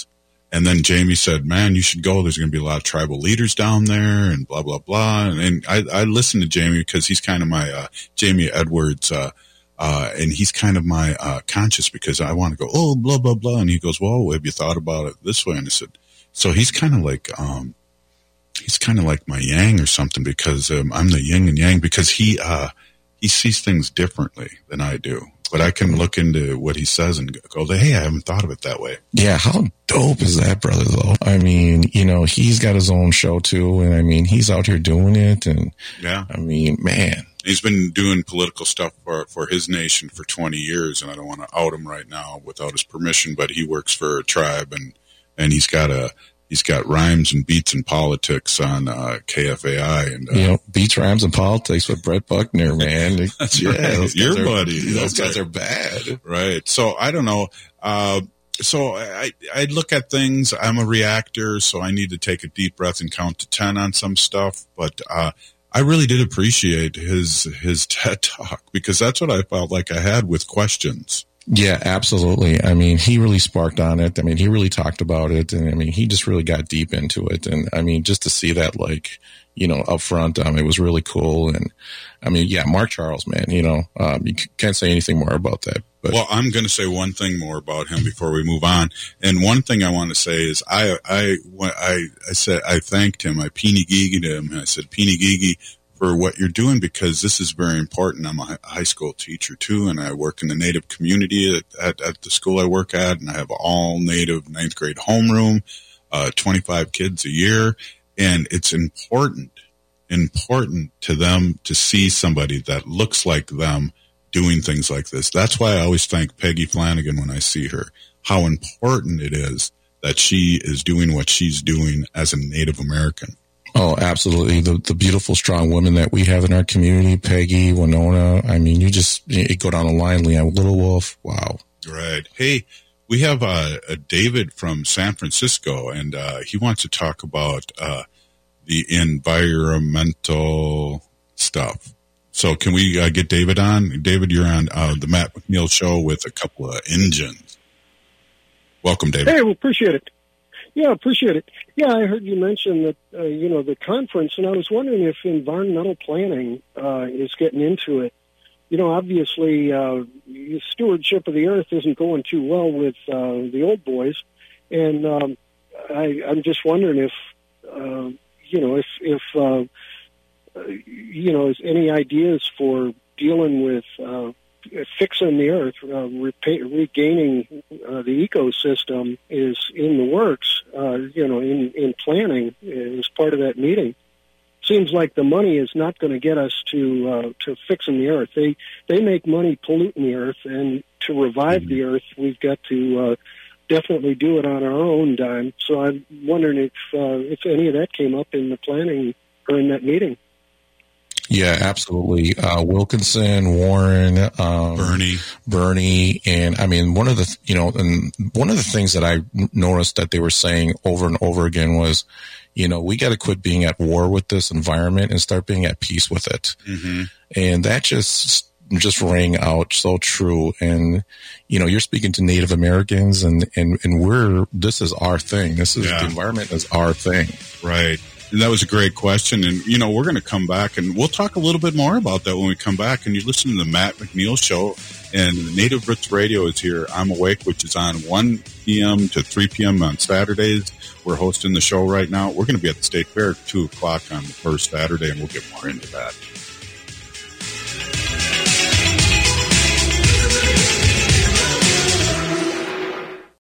And then Jamie said, man, you should go. There's going to be a lot of tribal leaders down there and blah, blah, blah. And, and I, I listened to Jamie because he's kind of my, uh, Jamie Edwards, uh, uh, and he's kind of my, uh, conscience because I want to go, oh, blah, blah, blah. And he goes, well, have you thought about it this way? And I said, so he's kind of like, um, he's kind of like my yang or something because, um, I'm the yin and yang because he, uh, he sees things differently than I do. But I can look into what he says and go, hey, I haven't thought of it that way. Yeah, how dope is that, brother, though? I mean, you know, he's got his own show, too, and, I mean, he's out here doing it, and, yeah. I mean, man. He's been doing political stuff for, for his nation for twenty years, and I don't want to out him right now without his permission, but he works for a tribe, and, and he's got a... He's got Rhymes and Beats and Politics on uh, K F A I. And, uh, you know, Beats, Rhymes, and Politics with Brett Buckner, man. That's yeah, right. Your are, buddy. Those That's guys right. are bad. Right. So, I don't know. Uh, so, I, I look at things. I'm a reactor, so I need to take a deep breath and count to ten on some stuff. But uh, I really did appreciate his his TED Talk because that's what I felt like I had with questions. Yeah, absolutely. I mean, he really sparked on it. I mean, he really talked about it. And I mean, he just really got deep into it. And I mean, just to see that, like, you know, up front, um, it was really cool. And I mean, yeah, Mark Charles, man, you know, um, you can't say anything more about that. But. Well, I'm going to say one thing more about him before we move on. And one thing I want to say is I, I, I, I said, I thanked him. I peeny-geegied him. I said, peeny-geegy, for what you're doing because this is very important. I'm a high school teacher too, and I work in the Native community at, at, at the school I work at, and I have all Native ninth grade homeroom, uh, twenty-five kids a year, and it's important, important to them to see somebody that looks like them doing things like this. That's why I always thank Peggy Flanagan when I see her, how important it is that she is doing what she's doing as a Native American. Oh, absolutely. The the beautiful, strong women that we have in our community, Peggy, Winona. I mean, you just you go down the line, Leanne Little Wolf. Wow. Right. Hey, we have uh, a David from San Francisco, and uh, he wants to talk about uh, the environmental stuff. So can we uh, get David on? David, you're on uh, the Matt McNeil Show with a couple of engines. Welcome, David. Hey, well, appreciate it. Yeah, appreciate it. Yeah, I heard you mention that, uh, you know, the conference, and I was wondering if environmental planning uh, is getting into it. You know, obviously, uh, stewardship of the earth isn't going too well with uh, the old boys, and um, I, I'm just wondering if, uh, you know, if, if uh, you know, any ideas for dealing with uh, fixing the earth, uh, repa- regaining uh, the ecosystem is in the works, uh, you know, in, in planning as part of that meeting. Seems like the money is not going to get us to uh, to fixing the earth. They they make money polluting the earth, and to revive mm-hmm. the earth, we've got to uh, definitely do it on our own dime. So I'm wondering if uh, if any of that came up in the planning or in that meeting. Yeah, absolutely. Uh, Wilkinson, Warren, um, Bernie, Bernie. And I mean, one of the, you know, and one of the things that I noticed that they were saying over and over again was, you know, we got to quit being at war with this environment and start being at peace with it. Mm-hmm. And that just, just rang out so true. And, you know, you're speaking to Native Americans and, and, and we're, this is our thing. This is yeah. the environment is our thing. Right. And that was a great question. And, you know, we're going to come back and we'll talk a little bit more about that when we come back. And you listen to the Matt McNeil Show, and Native Roots Radio is here. I'm Awake, which is on one p.m. to three p.m. on Saturdays. We're hosting the show right now. We're going to be at the State Fair at two o'clock on the first Saturday, and we'll get more into that.